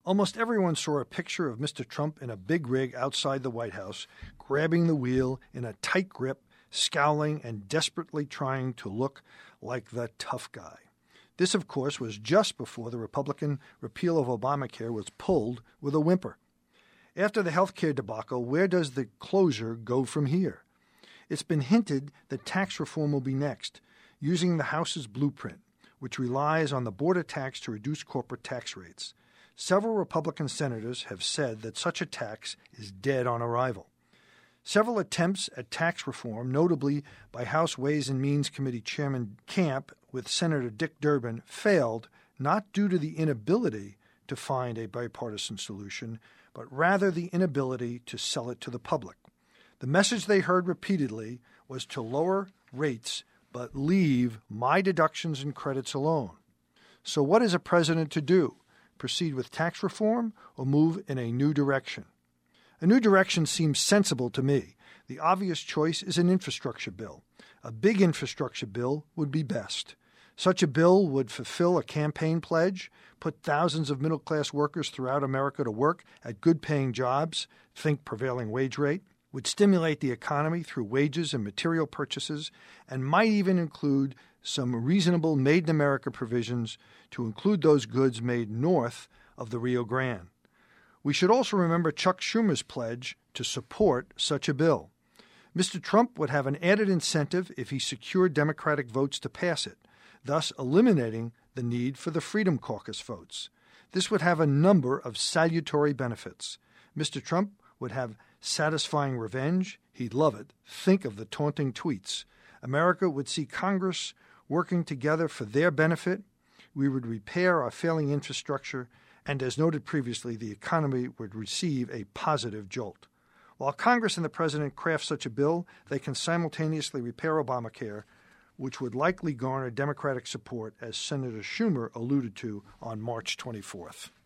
Almost everyone saw a picture of Mr. Trump in a big rig outside the White House, grabbing the wheel in a tight grip, scowling and desperately trying to look like the tough guy. This, of course, was just before the Republican repeal of Obamacare was pulled with a whimper. After the health care debacle, where does the closure go from here? It's been hinted that tax reform will be next, using the House's blueprint, which relies on the border tax to reduce corporate tax rates. Several Republican senators have said that such a tax is dead on arrival. Several attempts at tax reform, notably by House Ways and Means Committee Chairman Camp with Senator Dick Durbin, failed not due to the inability to find a bipartisan solution, but rather the inability to sell it to the public. The message they heard repeatedly was to lower rates but leave my deductions and credits alone. So what is a president to do? Proceed with tax reform or move in a new direction? A new direction seems sensible to me. The obvious choice is an infrastructure bill. A big infrastructure bill would be best. Such a bill would fulfill a campaign pledge, put thousands of middle-class workers throughout America to work at good-paying jobs, think prevailing wage rate, would stimulate the economy through wages and material purchases, and might even include some reasonable made-in-America provisions to include those goods made north of the Rio Grande. We should also remember Chuck Schumer's pledge to support such a bill. Mr. Trump would have an added incentive if he secured Democratic votes to pass it, thus eliminating the need for the Freedom Caucus votes. This would have a number of salutary benefits. Mr. Trump would have satisfying revenge. He'd love it. Think of the taunting tweets. America would see Congress working together for their benefit. We would repair our failing infrastructure, and as noted previously, the economy would receive a positive jolt. While Congress and the President craft such a bill, they can simultaneously repair Obamacare, which would likely garner Democratic support, as Senator Schumer alluded to on March 24th.